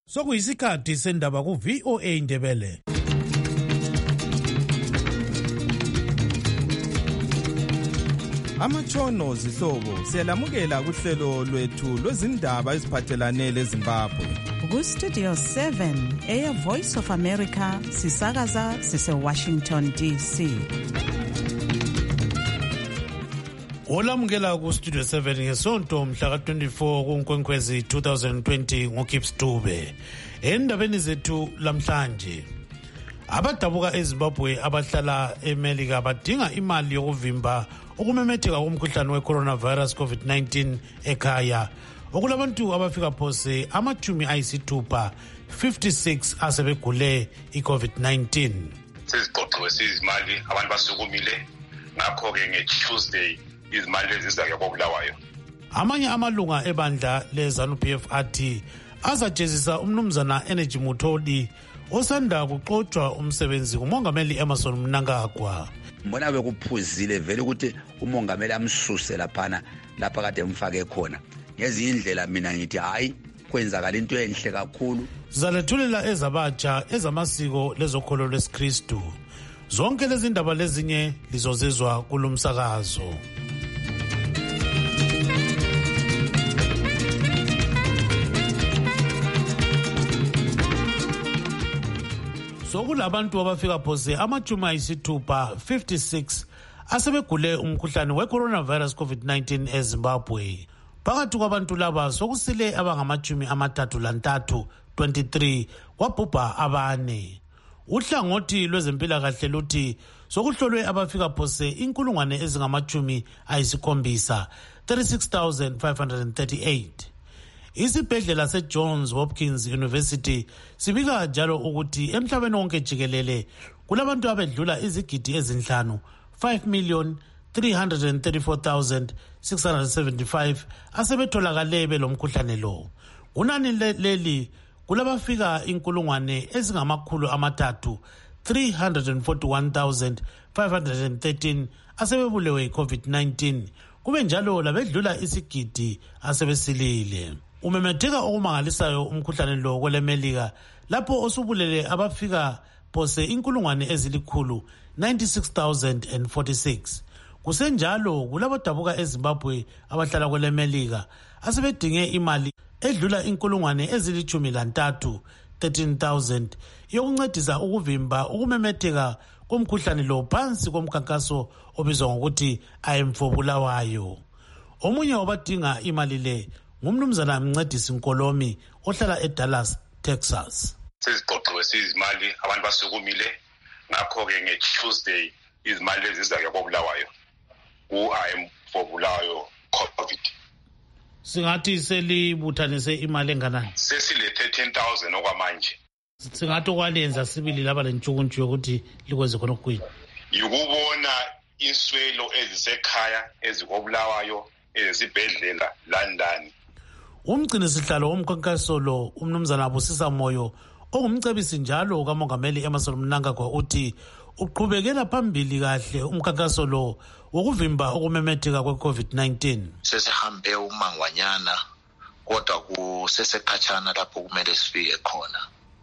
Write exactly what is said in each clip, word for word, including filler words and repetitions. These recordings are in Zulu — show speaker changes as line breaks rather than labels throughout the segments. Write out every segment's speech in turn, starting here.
Sokuyisikhathi sendaba ku V O A Ndebele.
Amatshono zihlobo siyalamukela kuhlelo lwethu lwezindaba eziphathelane leZimbabwe.
Ku Studio seven eya Voice of America sisakaza sise Washington D C.
Olamukela ku Studio seven ngesonto mhla ka twenty-four kuNkwenkwezi twenty twenty ngoKips Dube. Endabeni zethu lamhlanje, abadabuka eZimbabwe abahlala eMelika badinga imali yokuvimba ukumemetheka komkhuhlane we-coronavirus COVID nineteen ekhaya. Okulabantu abafika phose amathumi ayisithupha fifty-six asebegule i-COVID nineteen.
Sizixoxiwe sizimali abantu basukumile, ngakho-ke nge-Tuesday izimali ezizake kobulawayo.
Amanye amalunga ebandla le-ZANU-P F athi azajezisa umnumzana Energy Muthodi osanda kuxotshwa umsebenzi kumongameli Emmerson Mnangagwa.
Mbona bekuphuzile vele ukuthi umongameli amsuse laphana lapha kade emfake khona. Ngezinye indlela mina ngithi hayi kwenzakala into enhle kakhulu.
Zalethulela ezabatsha ezamasiko lezokholo lwesikristu. Zonke lezi ndaba lezinye lizozezwa kulumsakazo. Sokulabantu abafika phose amathumi ayisithupha fifty-six asebegule umkhuhlane we-coronavirus COVID nineteen eZimbabwe. Phakathi kwabantu laba sokusile abangamathumi amathathu lantathu twenty-three kwabhubha abane. Uhlangothi lwezempilakahle luthi sokuhlolwe abafika phose inkulungwane ezingamathumi ayisikhombisa thirty-six thousand five hundred thirty-eight. Isibhedlela seJohns Hopkins University sibika njalo ukuthi emhlabeni wonke jikelele kulabantu abedlula izigidi ezinhlanu five million three hundred thirty-four thousand six hundred seventy-five asebetholakale belomkhuhlane lo. Kunani leli kulabafika inkulungwane ezingamakhulu amathathu three hundred forty-one thousand five hundred thirteen asebebulewe i-COVID nineteen. Kube njalo labedlula isigidi asebesilile. Umemetheka okumangalisayo umkhuhlane lo kwelemelika lapho osubulele abafika phose inkulungwane ezilikhulu ninety-six thousand forty-six. Kusenjalo kulabadabuka eZimbabwe abahlala kwelemelika asebedinge imali edlula inkulungwane ezilithumi lantathu thirteen thousand yokuncedisa ukuvimba ukumemetheka komkhuhlane lo phansi komkhankaso obizwa ngokuthi ayemfobulawayo. Omunye wabadinga imali le ngumnumzana Mncedisi Nkolomi ohlala eDallas, Texas.
Sizixoxiwe sizimali abantu basukumile, ngakho-ke nge-Tuesday izimali ezizake kobulawayo ku-ayemfobulawayo COVID.
Singathi selibuthanise imali enganani?
Sesile thirteen thousand okwamanje.
Singathi okwalenza sibili laba lentshukuntshu yokuthi likwenze khona okukhulu.
Yikubona inswelo ezisekhaya ezikobulawayo ezibhedlela landani.
Umgcini sihlalo womkhankaso lo umnumzana Abusisa Moyo ongumcebisi njalo kamongameli Emmerson Mnangagwa uthi uqhubekela phambili kahle umkhankaso lo wokuvimba ukumemetheka kwe-COVID nineteen.
Sesihambe umangwanyana kodwa kusesekhatshana lapho kumele sifike khona.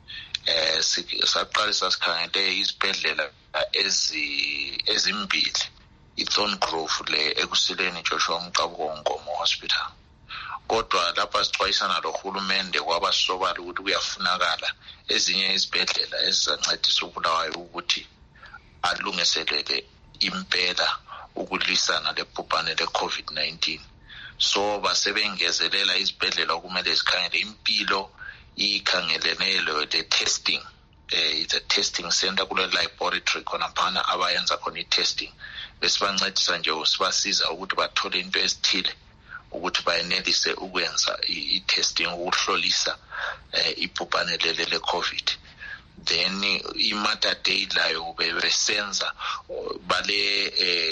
Eh saqalisa sikhangele izibhedlela ezi ezimbili, iThorngrove le ekusileni Joshua Mqabuko Nkomo Hospital. Kodwa lapha sixwayisana lohulumende kwabasobala ukuthi kuyafunakala ezinye izibhedlela ezizancedisa ubulawayo ukuthi alungiselele impela ukulwisana lebhubhane le-COVID nineteen. So basebengezelela izibhedlela okumele zikhangele impilo ikhangelene le testing. Eh, it's a testing center kule laboratory khona phana abayenza khona i-testing. Besibancedisa nje usibasiza ukuthi bathole into ezithile ukuthi bayenelise ukwenza i-testing ukuhlolisa ibhubhane lele le-COVID. Then i-Mater Day layo besenza bale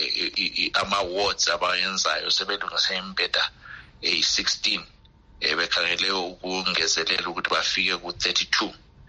ama-wards abayenzayo sebelungise imbheda eyi-sixteen. Bekhangele ukungezelela ukuthi bafike ku-thirty-two.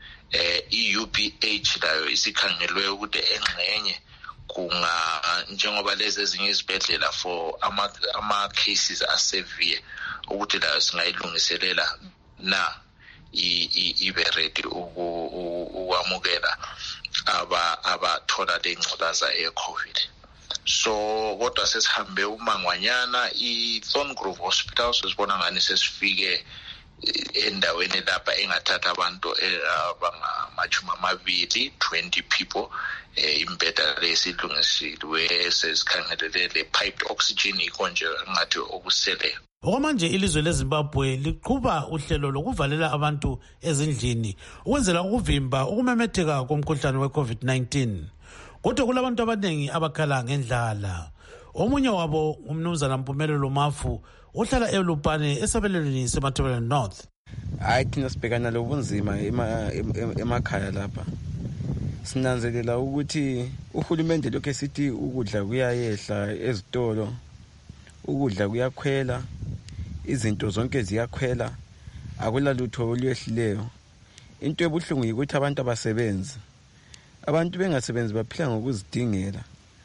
I-U B H layo isikhangelwe ukuthi engxenye kunga njengoba lezi ezinye izibhedlela for ama ama cases asevere ukuthi la singayilungiselela na ibe ready ukwamukela aba abathola lengculaza ye-COVID. So kodwa sesihambe umangwanyana i-Thorn Grove Hospital sesibona ngani sesifike endaweni lapha engathatha abantu abangamachumi amabili twenty people imbheda lesilungisiwe sesikhangelele le piped oxygen ikonje ngathi okuseleyo.
Okwamanje ilizwe leZimbabwe liqhuba uhlelo lokuvalela abantu ezindlini ukwenzela ukuvimba ukumemetheka komkhuhlane we-COVID nineteen. Kodwa kulabantu abaningi abakhala ngendlala. Omunye wabo umnumzana Mpumelelo Mafu uhlala eLupane esabelweni seMatabeleland North.
Hayi thina sibhekana lobunzima emakhaya lapha. Sinanzelela ukuthi uhulumende lokho esithi ukudla kuyayehla ezitolo, ukudla kuyakhwela, izinto zonke ziyakhwela, akulalutho oluyehlileyo. Into ebuhlungu ukuthi abantu abasebenzi abantu bengasebenzi baphila ngokuzidingela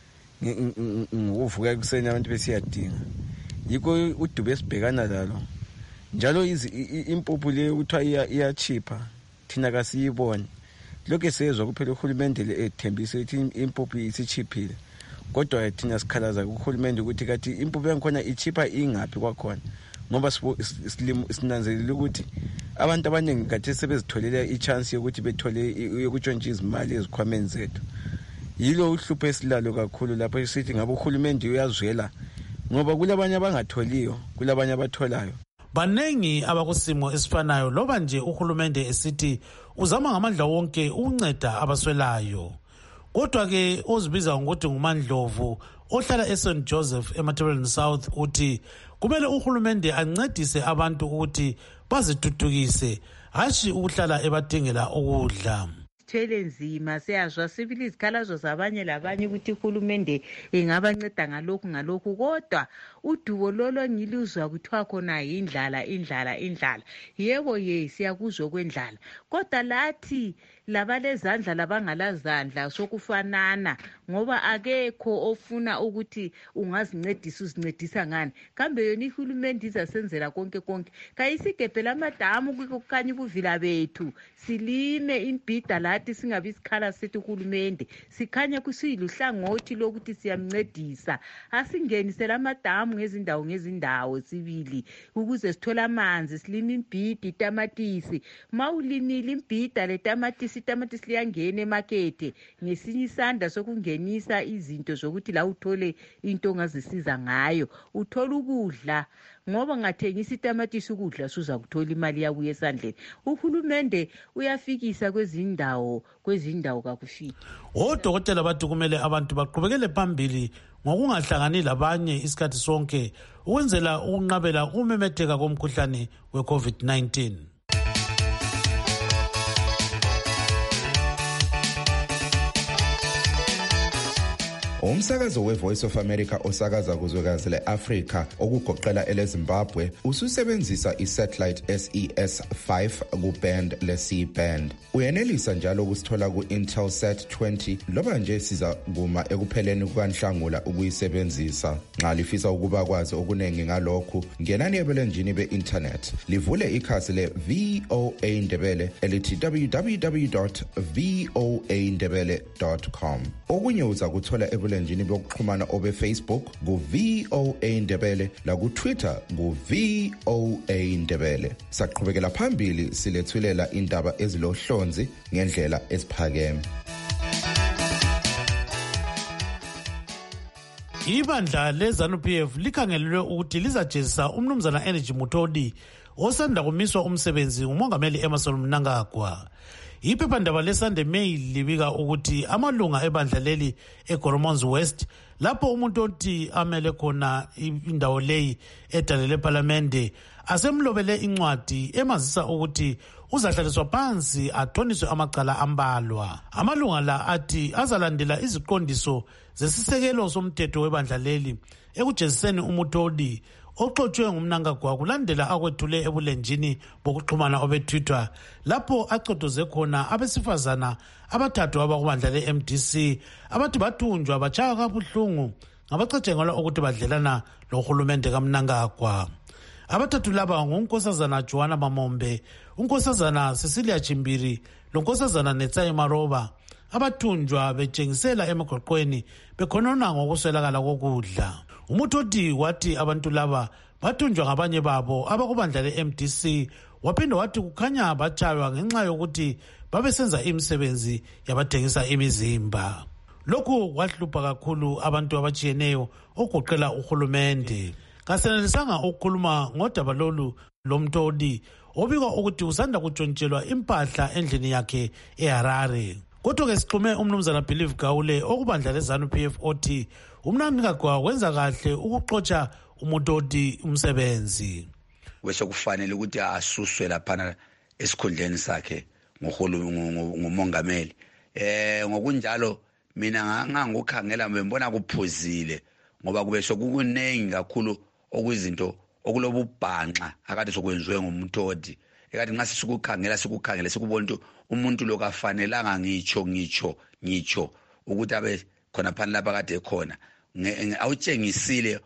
ngokuvuka kuseni abantu besiyadinga. Yiko udube sibhekana lalo njalo impuphu le uthiwa iyachipha thina kasiyibone. Lokho sezwe kuphela uhulumende ethembisa ukuthi impuphu isichiphile, kodwa thina sikhalaza kuhulumende ukuthi kathi impuphu yankhona ichipha ingaphi kwakhona, ngoba sinanzelela ukuthi abantu abaningi kathi sebezitholela i-chance yokuthi bethole ukutshontsha izimali ezikhwameni zethu. Yilo uhlupho esilalo kakhulu lapho sithi ngabe uhulumende uyazwela ngoba kulabanye abangatholiyo, kulabanye abatholayo.
Banengi abakusimo esifanayo loba nje uhulumende esithi uzama ngamandla wonke ukunceda abaswelayo. Kodwa ke ozibiza ngokuthi nguMandlovu ohlala eSaint Joseph eMatabeleland South uthi kumele uhulumende ancedise abantu ukuthi bazithuthukise, hashi ukuhlala ebadingela ukudla.
Sithwele nzima, siyazwa sibili izikhalazo zabanye labanye ukuthi uhulumende engabanceda ngalokhu ngalokhu, kodwa udubo lolo ngiluzwa kuthiwa khona indlala indlala indlala. Yebo ye siyakuzwa kwendlala, kodwa lathi labalezandla labangalazandla sokufanana, ngoba akekho ofuna ukuthi ungazincedisa uzincedisa ngani. Kambe yona ihulumende izasenzela konke konke. Kayisigebhela amadamu kukhanya ubuvila bethu, silime imbhida lathi singabi isikhala sithi uhulumende. Sikhanya kusiyiluhlangothi lokuthi siyamncedisa. Asingenisela amadamu ngezindawo ngezindawo sibili ukuze sithola amanzi, silime imbhida, itamatisi. Mawulimile imbhida letamatisi, itamatisi liyangena emakethe ngesinye isandla sokungenisa izinto zokuthi la uthole into ongazisiza ngayo, uthola ukudla. Ngoba ngathengisa itamatisi ukudla suza kuthola imali yabuye esandleni. Uhulumende uyafikisa kwezindawo kwezindawo kakufiki.
Odokotela bathi kumele abantu baqhubekele phambili ngokungahlangani labanye isikhathi sonke ukwenzela ukunqabela ukumemetheka komkhuhlane we-COVID nineteen.
Umsakazo we-Voice of America osakaza kuzwekazi le-Afrika okugoqela eleZimbabwe ususebenzisa i-satellite S E S five ku-band le-C-band. Uyenelisa njalo ukusithola ku-Intelsat twenty loba nje siza kuma ekupheleni kukaNhlangula ukuyisebenzisa. Nxa lifisa ukuba kwazi okuningi ngalokhu, ngenani ebulenjini be-internet livule ikhasi le-V O A Ndebele elithi w w w dot v o a ndebele dot com. Okunye uza kuthola ebulenjini bokuxhumana obe Facebook ku-V O A Ndebele la ku-Twitter ku-V O A Ndebele. Saqhubekela phambili silethulela indaba ezilohlonzi ngendlela esiphakeme.
Ibandla leZANU-P F likhangelelwe ukuthi lizajezisa umnumzana Energy Mutodi osanda kumiswa umsebenzi ngumongameli Emmerson Mnangagwa. Iphephandaba leSunday Mail libika ukuthi amalunga ebandla leli eGoromonzi West lapho umuntu othi amele khona indawo leyi edalele eParliament asemlobele incwadi emazisa ukuthi uzahlaliswa phansi athoniswe amacala ambalwa. Amalunga la athi azalandela iziqondiso zesisekelo somthetho webandla leli ekujeziseni uMutodi oxotshwe nguMnangagwa kulandela akwethule ebulenjini bokuxhumana obetwitter lapho acodoze khona abesifazana abathathu abakubandla le-M D C abathi bathunjwa batshaya kabuhlungu ngabacatshengelwa ukuthi badlelana lohulumende kaMnangagwa. Abathathu laba ngunkosazana Joanna Mamombe, unkosazana Cecilia Chimbiri lonkosazana Netsayi Maroba abathunjwa betshengisela emagoqweni bekhonona ngokuswelakala kokudla. Umutoti wathi abantu laba bathunjwa ngabanye babo abakubandla le-M D C, waphinda wathi kukhanya batshaywa ngenxa yokuthi babesenza imisebenzi yabathengisa imizimba. Lokhu kwahlupha kakhulu abantu abatshiyeneyo okugoqela uhulumende. Kasenelisanga ukukhuluma ngodaba lolu lomtoli obikwa ukuthi usanda kutshontshelwa impahla endlini yakhe eHarare. Kodwa ke sixhume umnumzana Believe Gawule okubandla leZANU P F othi umnandikagwa wenza kahle ukuxotsha umutoti umsebenzi.
Wese kufanele ukuthi asuswe lapha esikhundleni sakhe ngomongameli. Eh ngokunjalo mina ngangukhangela ngibona kuphuzile ngoba kube sokukunengi kakhulu okuyizinto okulobubhanqa akade sokwenziwe ngumtoti. Ekade nxa sikukhangela sikukhangela sikubona ukuthi umuntu lo kafanelanga ngitsho ngitsho ngitsho ukuthi abe khona phana lapha kade khona awutshengisile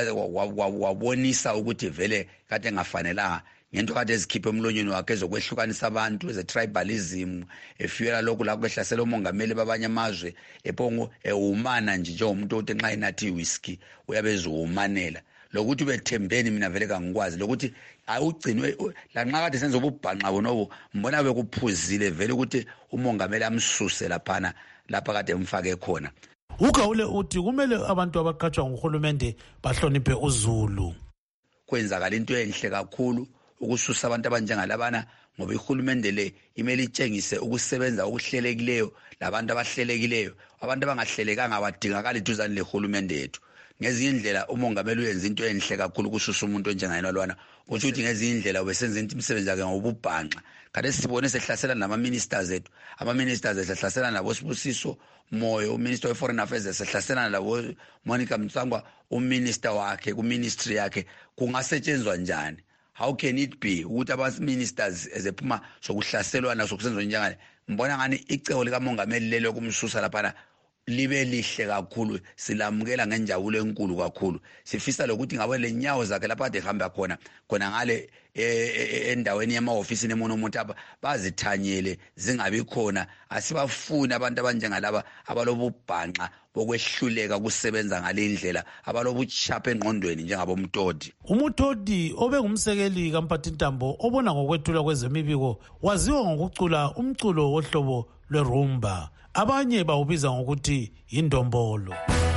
wabonisa ukuthi vele kade engafanelanga ngento kade ezikhiphe emlonyeni wakhe ezokwehlukanisa abantu eze tribalism efiyela lokhu la kwehlasela umongameli babanye amazwe ephongo ehumana nje njengomuntu othi nxa inathi whisky uyabezuhumanela lokuthi bethembeni mina vele kangikwazi lokuthi awugcinwe lanxa kade senza ububhanqa bonobo mbona bekuphuzile vele ukuthi umongameli amsuse laphana lapha kade emfake khona.
Ugawule uthi kumele abantu abaqhatshwa nguhulumende bahloniphe uZulu.
Kwenzakala into enhle kakhulu ukususa abantu abanjengalabana ngoba ihulumende le imeli itshengise ukusebenza okuhlelekileyo labantu abahlelekileyo. Abantu abangahlelekanga abadingakala iduzane lehulumende yethu. Ngezinye indlela umongameli uyenza into enhle kakhulu ukususa umuntu onjengayena lwana. Kusho ukuthi ngezinye indlela ubesenza imisebenzi yakhe ngobubhanqa. Kade sibone sehlasela nama ministers ethu. Ama ministers esehlasela nabo Sibusiso Moyo, uminister we foreign affairs esehlasela nabo Monica Mtsangwa, uminister wakhe ku ministry yakhe. Kungasetshenzwa njani? How can it be ukuthi aba ministers ezephuma sokuhlaselwana sokusenza njengane? Mbona ngani icebo lika mongameli lelo kumsusa lapha libe lihle kakhulu, silamukela ngenjabulo enkulu kakhulu. Sifisa lokuthi ngabe lenyawo zakhe lapha ade hamba khona khona ngale endaweni yama office nemono umuntu aba bazithanyele zingabi khona. Asibafuni abantu abanjengalaba abalobubhanqa bokwehluleka kusebenza ngale indlela abalobuchapha engqondweni njengabo Mtodi.
Umutodi obengumsekeli kaMphathintambo obona ngokwethula kwezemibiko waziwa ngokucula umculo wohlobo lwerumba. Abanye bawubiza ngokuthi indombolo.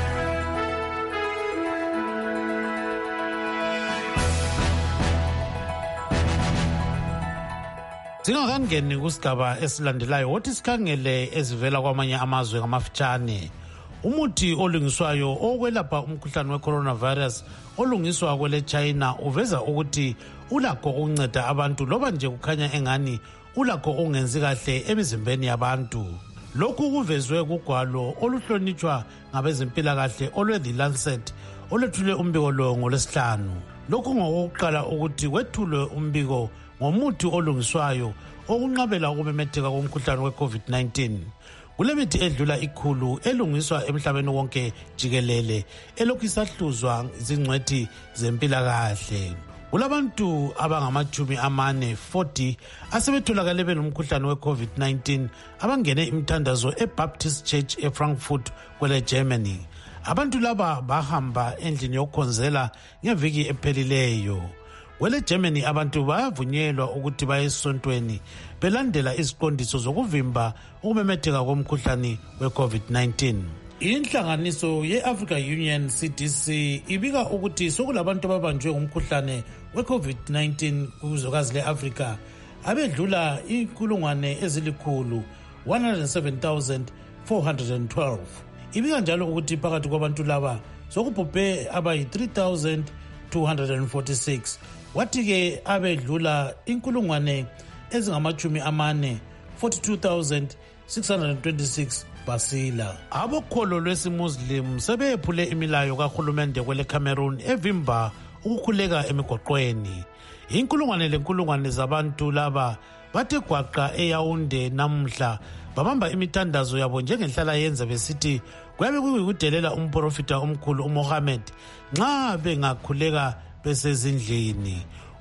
Singakangeni kusigaba esilandelayo wothi sikhangele ezivela kwamanye amazwe ngamafitshane. Umuthi olungiswayo okwelapha umkhuhlane we-coronavirus olungiswa kwele China uveza ukuthi ulakho ukunceda abantu loba nje kukhanya engani ulakho ungenzi kahle emizimbeni yabantu. Lokhu kuvezwe kugwalo oluhlonitshwa ngabezempilakahle olwe-The Lancet olwethule umbiko lo ngolesihlanu. Lokhu ngokokuqala ukuthi wethulwe umbiko ngomuthi olungiswayo okunqabela ukumemetheka komkhuhlane we-COVID nineteen. Kulemithi edlula ikhulu elungiswa emhlabeni wonke jikelele elokhu isahluzwa zingcwethi zempilakahle. Kulabantu abangamachumi amane forty asebetholakale benomkhuhlane we-COVID nineteen abangene imithandazo eBaptist Church eFrankfurt kwele Germany. Abantu laba bahamba endlini yokukhonzela ngeviki ephelileyo. Kwele Germany abantu bayavunyelwa ukuthi baye esontweni belandela iziqondiso zokuvimba ukumemetheka komkhuhlane we-COVID nineteen. Inhlanganiso ye-Africa Union C D C ibika ukuthi sokulabantu ababanjwe ngumkhuhlane we-COVID nineteen kuzwekazi le-Afrika abedlula inkulungwane ezilikhulu one hundred seven thousand four hundred twelve. Ibika njalo ukuthi phakathi kwabantu laba sokubhubhe abayi three thousand two hundred forty-six. Wathi ke abedlula inkulungwane ezingamachumi amane forty-two thousand six hundred twenty-six basila. Abokholo lwesimuslim sebephule imilayo kahulumende kwele Cameroon evimba ukukhuleka emigoqweni. Inkulungwane lenkulungwane zabantu laba bathe gwaqa eYaounde namhla babamba imithandazo yabo njengenhlala yenza besithi kwabe kuyikudelela umprofita omkhulu uMohammed nxa bengakhuleka besezindlini.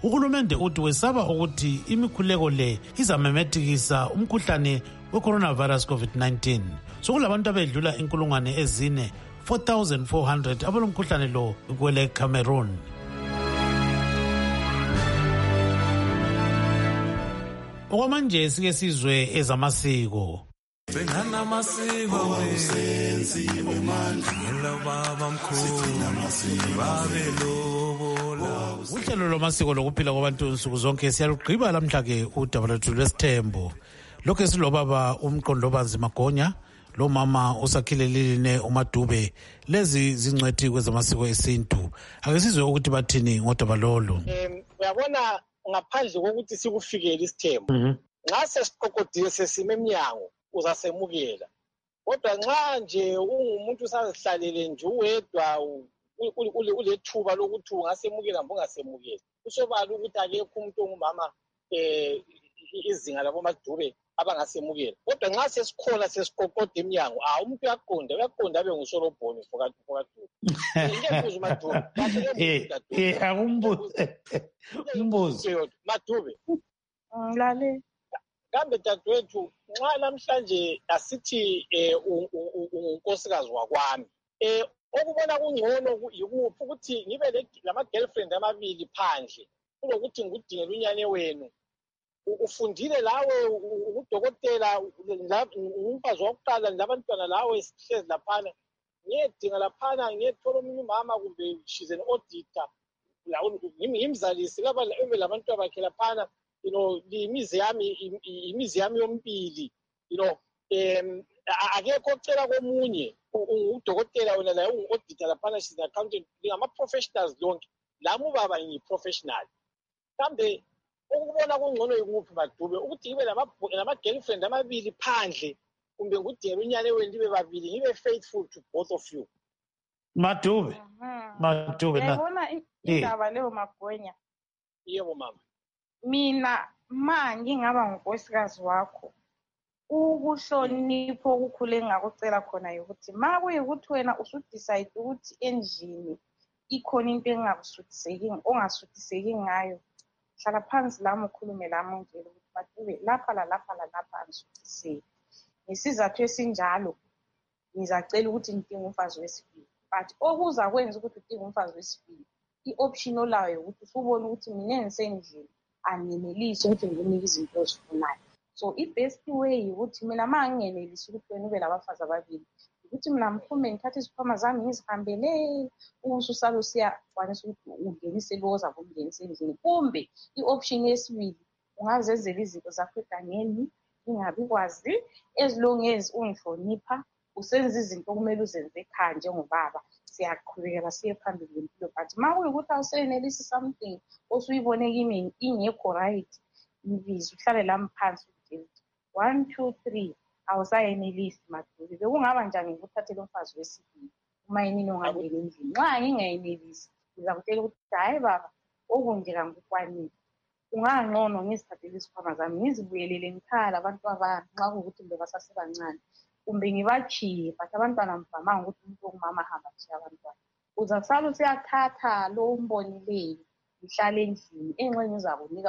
uhulumende uthi wesaba ukuthi imikhuleko le izamemethikisa umkhuhlane we-coronavirus covid nineteen. Sokulabantu abedlula inkulungwane ezine four thousand four hundred abalomkhuhlane lo kwele Cameroon. Okwamanje sike sizwe ezamasiko.
Sengana amasiko senziwe manje baba mkhulu babe lobola.
Uhlelo lwamasiko lokuphila kwabantu insuku zonke siyalugqiba lamhla ke udaba lwethu lwesithembo. Lokho esilobaba uMqondobazi Magonya, lo mama usakhilelile uMadube, lezi zingcwethi kwezamasiko esintu. Ake sizwe ukuthi bathini ngodaba lolu.
Em uyabona ngaphandle kokuthi sikufikele isithembo. Nxa sesiqoqodile sesime eminyango uzasemukela. Kodwa nxa nje ungumuntu usazihlalele nje uwedwa ulethuba lokuthi ungasemukela mbo ungasemukela. Kusobala ukuthi akekho umuntu ongumama eh izinga labo Madube abangasemukela. Kodwa nxa sesikhona sesiqoqoda eminyango ah umuntu uyaqonda uyaqonda abe ngusolobhoni phakathi phakathi. Ngeke Madube.
Eh eh akumbuze. Umbuzo
Madube.
Ngilale.
Kambe dadwethu nxa namhlanje asithi eh unkosikazi wakwami eh okubona kungcono yikuphi ukuthi ngibe lama girlfriend amabili phandle kulokuthi ngudingela unyane wenu ufundile lawe udokotela umfazi wokuqala labantwana lawe sihlezi laphana ngiyedinga laphana ngiyethola omunye umama kumbe she's an auditor la ngimzalisi laba labantu abakhe laphana you know imizi yami imizi yami yompili you know em akekho ocela komunye udokotela wena la ungu-auditor laphana she's an accountant ngama professionals lonke lami ubaba ngiyi-professional. Kambe ukubona kungcono yikuphi Madube ukuthi ngibe lama girlfriend amabili phandle kumbe ngudingela unyane wenu libe babili ngibe faithful to both of you.
Madube Madube na
yabona indaba leyo Magonya.
Yebo mama.
Mina ma ngingaba ngunkosikazi wakho ukuhlonipho okukhule ngakucela khona ukuthi ma kuyikuthi wena usudecide ukuthi endlini ikhona into engakusuthiseki ongasuthiseki ngayo hlala phansi lami ukhulume lami ngitshela ukuthi Madube lapha la lapha la lapha angisuthiseki ngesizathu esinjalo ngizacela ukuthi ngidinge umfazi wesibili but okuza kwenza ukuthi udinge umfazi wesibili i-option olayo ukuthi usubone ukuthi mina engisendlini angenelisi ukuthi nginike izinto ezifunayo. So i-best way ukuthi mina ma ngingenelisi ukuthi wena ube labafazi ababili ukuthi mina mphume ngithathe izikhwama zami ngizihambele ususalo siyakwanisa ukuthi ungenise lo ozabe ungenise endlini kumbe i-option yesibili ungazenzela izinto zakho egangeni ingabi kwazi as long as ungihlonipha usenza izinto okumele uzenze ekhaya njengobaba siyaqhubekela siye phambili ngempilo but ma kuyikuthi awusenelisi something osuyibone kimi ingekho right ibiza uhlale lami phansi ukuthi one two three awusayenelisi Madube bekungaba njani ngikuthathele umfazi wesibili uma yini ongangena endlini nxa ngingayenelisi ngizakutshela ukuthi hayi baba okunje kangikwanile ungangcono ngizithathele isikhwama zami ngizibuyelele ngikhaya abantu abami nxa kuwukuthi mbe basasebancane kumbe ngibachiye but abantwana mvamanga ukuthi umuntu ongumama ahamba achiya abantwana uzasala usiyathatha lo umbonileyo ngihlale endlini engxenye uzakunika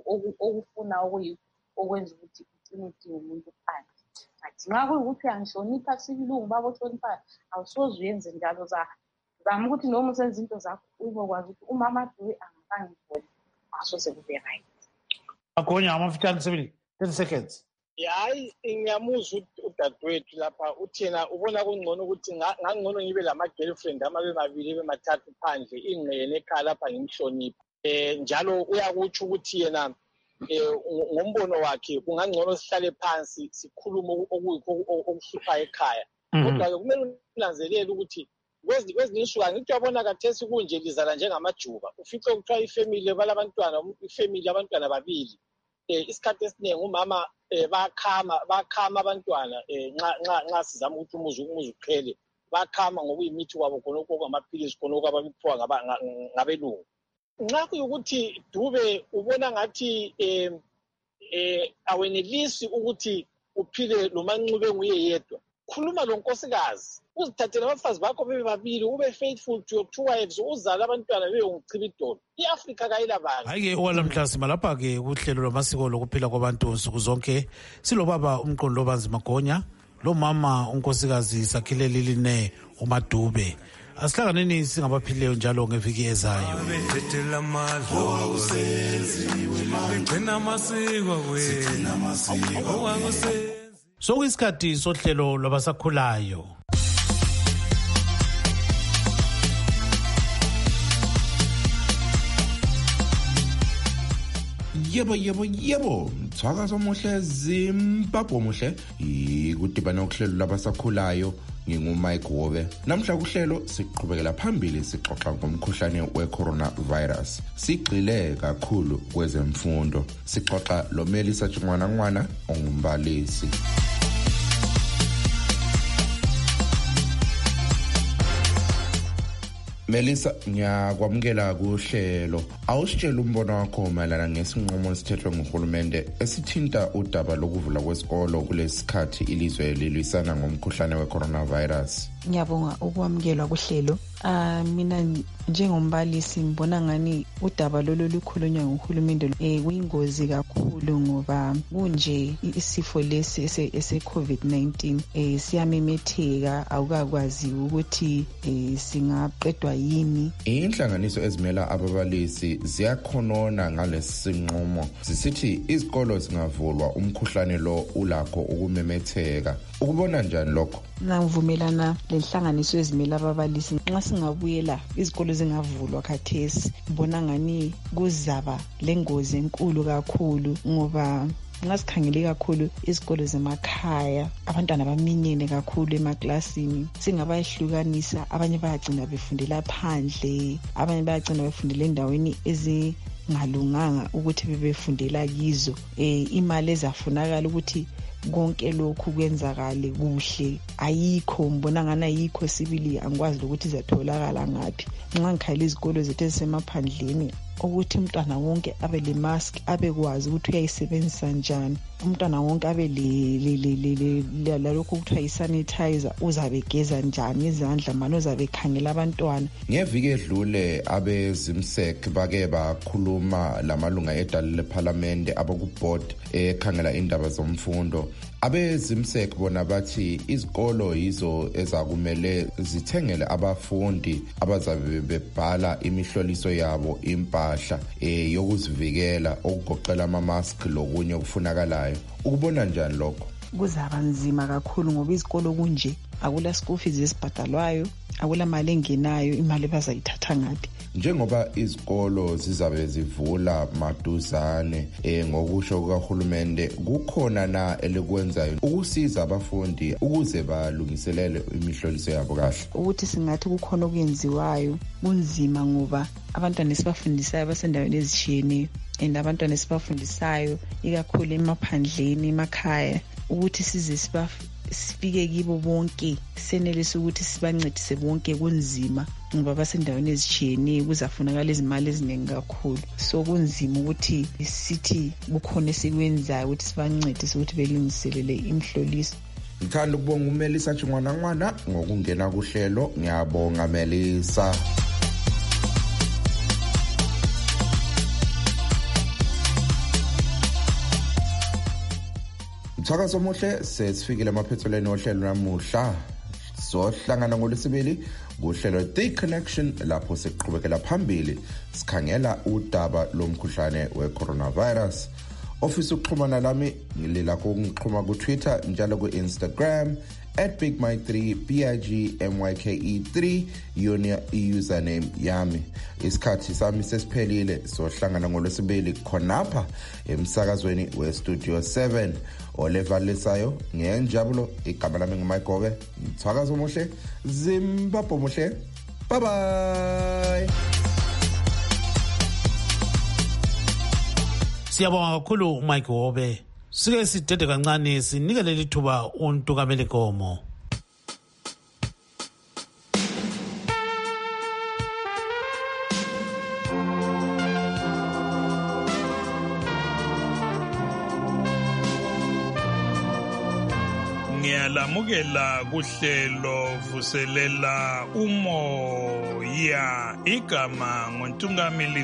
okufuna okwenza ukuthi ugcine udinga umuntu phandle. Athi nxa kuyikuthi uyangihlonipha sibilungu baba ohloniphayo awusoze uyenze njalo zama ukuthi noma usenza izinto zakho ubekwazi ukuthi umama Madube angakangiboni asoze kube right.
Magonya amafitshane sibili thirty seconds.
Hayi ngiyamuzwa udadewethu lapha uthina ubona kungcono ukuthi ngangcono ngibe lama girlfriend amabe mabili bemathathu phandle ingqene ekhaya lapha ngimhlonipha eh njalo uyakutsho ukuthi yena eh ngombono wakhe kungangcono sihlale phansi sikhulume okuyikho okuhlupha ekhaya kodwa kumele unanzelele ukuthi kwezi kwezinye insuku ngithi uyabona kathesi kunje lizala njengamajuba ufice ukuthiwa ifamily balabantwana ifamily abantwana babili eh isikhathi esiningi umama eh bakhama bakhama abantwana eh nxa nxa nxa sizama ukuthi umuzi umuzi uqhele bakhama ngokuyimithi kwabo khona okwamaphilisi khona okwabaphiwa ngabelungu nxa kuyukuthi Dube ubona ngathi eh eh awenelisi ukuthi uphile lo manxube nguye yedwa khuluma lo nkosikazi uzithathele abafazi bakho bebe babili ube faithful to your two wives uzale abantwana beyongichiba idolo. I-Afrika kayilabantu.
Hayi-ke okwalamhla lapha-ke kuhlelo lwamasiko lokuphila kwabantu nsuku zonke silobaba umqondo Lobanzi Magonya lo mama unkosikazi Sakhile Liline uMadube. Asihlanganeni singabaphileyo njalo ngeviki ezayo. Sokuyisikhathi sohlelo lwabasakhulayo.
Yebo yebo yebo mthakazo omuhle Zimbabwe omuhle ikudibana okuhlelo labasakhulayo ngingumike Wobe. Namhla kuhlelo siqhubekela phambili sixoxa ngomkhuhlane we-coronavirus. Sigxile kakhulu kwezemfundo. Sixoxa lo Melisa Chingwanangwana ongumbalisi. Melisa, ngiyakwamukela kuhlelo. Awusitshela umbono wakho mayelana ngesinqumo esithethwe nguhulumende esithinta udaba lokuvula kwesikolo kulesikhathi ilizwe lilwisana ngomkhuhlane we-coronavirus.
Ngiyabonga ukwamukelwa kuhlelo. Ah mina njengombalisi ngibona ngani udaba lolu lukhulunywa nguhulumende eh kuyingozi kakhulu ngoba kunje isifo lesi ese COVID nineteen eh siyamemetheka awukakwazi ukuthi eh singaqedwa yini.
Inhlanganiso ezimela ababalisi ziyakhonona ngalesi sinqumo zisithi izikolo zingavulwa umkhuhlane lo ulakho ukumemetheka. Ukubona njani lokho?
Ngivumelana lenhlanganiso ezimela ababalisi nxa singabuyela izikolo zingavulwa khathesi ngibona ngani kuzaba lengozi enkulu kakhulu ngoba ngasikhangele kakhulu izikolo zemakhaya abantwana baminyene kakhulu emaklasini singabayihlukanisa abanye bayagcina befundela phandle abanye bayagcina befundela endaweni ezingalunganga ukuthi bebefundela kizo eh imali ezafunakala ukuthi konke lokhu kwenzakale kuhle ayikho mbona ngana ayikho sibili angikwazi ukuthi izatholakala ngapi nxa ngikhayela izikolo zethu ezisemaphandleni ukuthi umntwana wonke abe le mask abekwazi ukuthi uyayisebenzisa njani umntwana wonke abe le le lokho kuthiwa isanitizer uzabe geza njani izandla manje uzabe khangela abantwana.
Ngeviki edlule abezimsek bake bakhuluma lamalunga edale leParliament abakuboard ekhangela indaba zomfundo. Abezimsek bona bathi izikolo yizo ezakumele zithengele abafundi abazabe bebhala imihloliso yabo impahla eh yokuzivikela okugoqela ama mask lokunye okufunakalayo. Ukubona njani lokho?
Kuzaba nzima kakhulu ngoba izikolo kunje akula school fees esibhadalwayo akula mali engenayo imali bazayithatha ngapi.
Njengoba izikolo zizabe zivula maduzane eh ngokusho kuhulumende kukhona na elikwenzayo ukusiza abafundi ukuze balungiselele imihloliso yabo kahle.
Ukuthi singathi kukhona okuyenziwayo kunzima ngoba abantwana esibafundisayo basendaweni ezishiyeneyo and abantwana esibafundisayo ikakhulu emaphandleni emakhaya ukuthi size siba sifike kibo bonke senelisa ukuthi sibancedise bonke kunzima ngoba basendaweni ezishiyeneyo kuzafunakala izimali eziningi kakhulu so kunzima ukuthi sithi bukhona esikwenzayo ukuthi sibancedise ukuthi belungiselele imhloliso.
Ngithanda ukubonga uMelisa Chingwanangwana ngokungena kuhlelo. Ngiyabonga Melisa. Mthakazo omuhle sesifikile emaphethelweni ohlelo namuhla sohlangana ngolwesibili kuhlelo The Connection lapho siqhubekela phambili sikhangela udaba lomkhuhlane we-coronavirus. Ofisa ukuxhumana lami ngililakho ukungixhuma ku-Twitter njalo ku-Instagram at Big Mike three B I G M Y K E three yona i-username yami. Isikhathi sami sesiphelile sohlangana ngolwesibili khonapha emsakazweni we-Studio seven. Olevalisayo ngenjabulo igama lami nguMike Gobe. Mthakazo omuhle Zimbabwe omuhle. Bye bye.
Siyabonga kakhulu uMike Gobe. Sike sidede kancane sinikele lithuba uNtukamele Gomo.
Ngiyalamukela kuhlelo vuselela umoya igama ngoNtungamili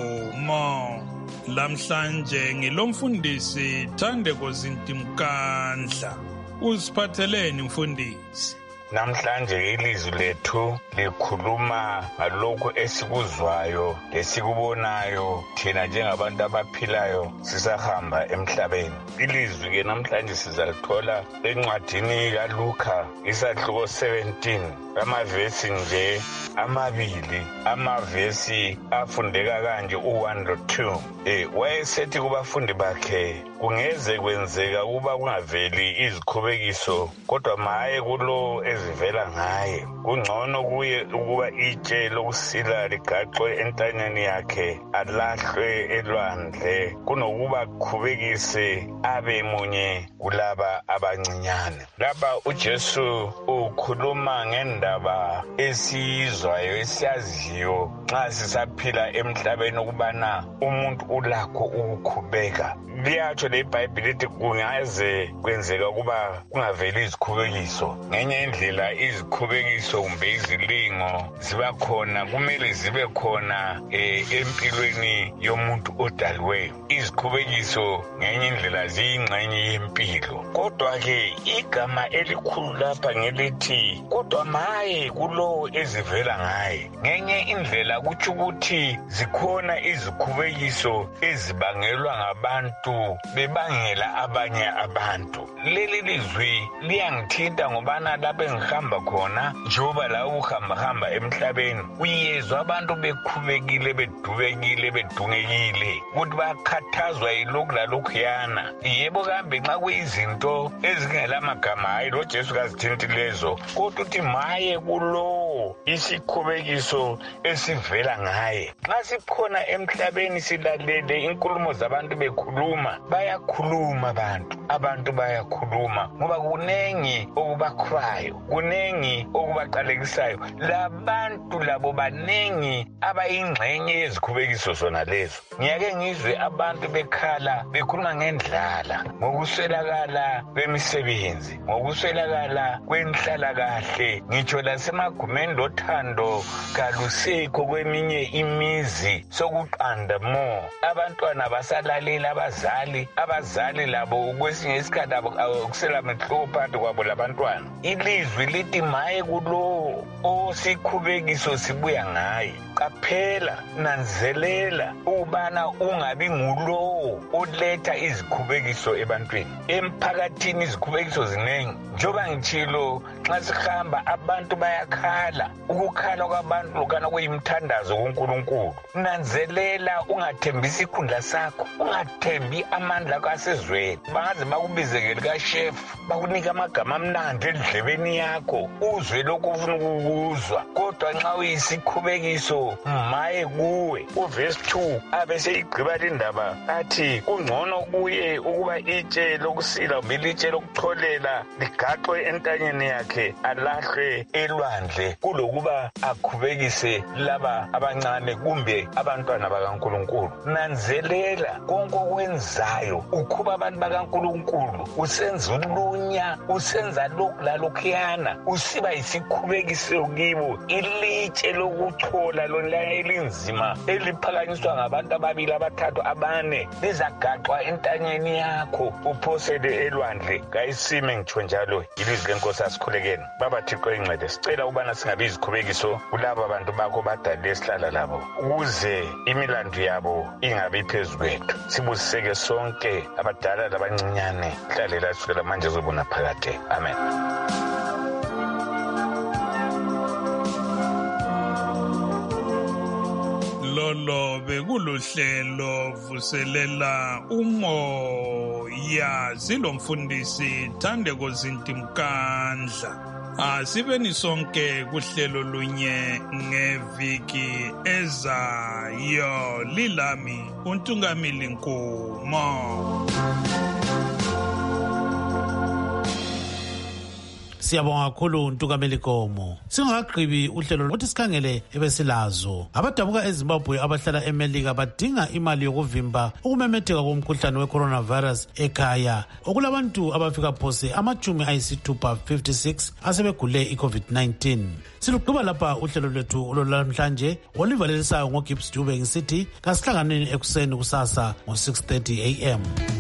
Nkomo. Lamhlanje ngilomfundisi Thandeko Zintimkandla. Usiphatheleni mfundisi?
Namhlanje ilizwi lethu likhuluma ngalokho esikuzwayo lesikubonayo thina njengabantu abaphilayo sisahamba emhlabeni. Ilizwi ke namhlanje sizalithola encwadini kaLuka isahluko seventeen, amavesi nje amabili, amavesi afundeka kanje u one to two. Eh wayesethi kubafundi bakhe kungeze kwenzeka kuba kungaveli izikhubekiso kodwa maye kulo ezivela ngaye. Kungcono kuye ukuba itshe lokusila ligaxwe entanyeni yakhe alahlwe elwandle kunokuba kukhubekise abe munye kulaba abancinyane. Lapha uJesu ukhuluma ngendaba esizwayo esiyaziyo nxa sisaphila emhlabeni ukubana umuntu ulakho ukukhubeka. Liyatsho leBhayibheli lithi kungaze kwenzeka ukuba kungaveli izikhubekiso. Ngenye indlela izikhubekiso kumbe izilingo ziba khona, kumele zibe khona eh, empilweni yomuntu odalwe. Izikhubekiso ngenye indlela ziyingxenye yempilo. Kodwa ke igama elikhulu lapha ngelithi kodwa maye kulo ezivela ngaye. Ngenye indlela kutsho ukuthi zikhona izikhubekiso ezibangelwa ngabantu bebangela abanye abantu. Leli lizwi liyangithinta ngobana lapho engihamba khona njengoba la uhamba hamba emhlabeni uyezwa abantu bekhubekile bedubekile bedungekile ukuthi bakhathazwa yilokhu lalokhuyana. Yebo kambe nxa kuyizinto ezingela magama hayi lo Jesu kazithinti lezo kodwa uthi maye kulo isikhubekiso esivela ngaye. Nxa sikhona emhlabeni silalele inkulumo zabantu bekhuluma, bayakhuluma abantu abantu bayakhuluma ngoba kunengi okubakhwayo, kunengi okubaqalekisayo. Labantu labo banengi abayingxenye yezikhubekiso zona lezo. Ngiyake ngizwe abantu bekhala bekhuluma ngendlala, ngokuswelakala kwemisebenzi, ngokuswelakala kwenhlalakahle, ngitsho lasemagumeni lothando kalusekho kweminye imizi sokuqanda mo. Abantwana basalalela abazali, abazali labo kwesinye isikhathi akusela mehlo phakathi kwabo labantwana. Ilizwi lithi maye kulo osikhubekiso sibuya ngaye. Qaphela, nanzelela ubana ungabi ngulo oletha izikhubekiso ebantwini. Emphakathini izikhubekiso zinengi. Njoba ngitshilo nxa sihamba abantu bayakhala. Ukukhala kwabantu lokana kuyimthandazo kuNkulunkulu. Nanzelela ungathembisi ikhundla sakho, ungathembi amandla kasezweni. Bangaze bakubizeke lika chef, bakunika amagama amnandi endlebeni yakho uzwe lokho ufuna ukukuzwa. Kodwa nxa uyisikhubekiso maye kuwe. Uverse two abese igqiba indaba athi kungcono kuye ukuba itshe lokusila kumbe itshe lokutholela ligaxwe entanyeni yakhe alahlwe elwandle kulokuba akhubekise laba abancane kumbe abantwana bakaNkulunkulu. Nanzelela konke okwenzayo ukhuba abantu bakaNkulunkulu, usenza ulunya, usenza lokhu lalokhuyana, usiba isikhubekiso kibo. Ilitshe lokuthola lona elinzima eliphakanyiswa ngabantu ababili abathathu abane lizagaxwa entanyeni yakho uphosele elwandle. Kayisime ngitsho njalo ilizwi lenkosi asikhulekeni. Baba Thixo incede, sicela ukubana singabi izikhubekiso kulabo abantu bakho badalile esihlala labo ukuze imilandu yabo ingabi phezu kwethu. Sibusiseke sonke abadala labancinyane hlalela sukela manje zobona phakade. Amen.
Lolo bekuluhlelo vuselela umoya zilomfundisi Thandeko Zintimkandla. Asibeni sonke kuhlelo lunye ngeviki ezayo. Lilami uNtungamili Nkomo.
Siyabonga kakhulu Ntukameli Komo. Singakagqibi uhlelo lokuthi sikhangele ebesilazo. Abadabuka eZimbabwe abahlala eMelika badinga imali yokuvimba ukumemetheka komkhuhlane we-coronavirus ekhaya. Okulabantu abafika phose amachumi ayisithupha fifty-six asebegule i-COVID nineteen. Siluqhuba lapha uhlelo lwethu olwalamhlanje olivalelisayo ngoGibbs Dube ngisithi kasihlanganeni ekuseni kusasa ngo six thirty a m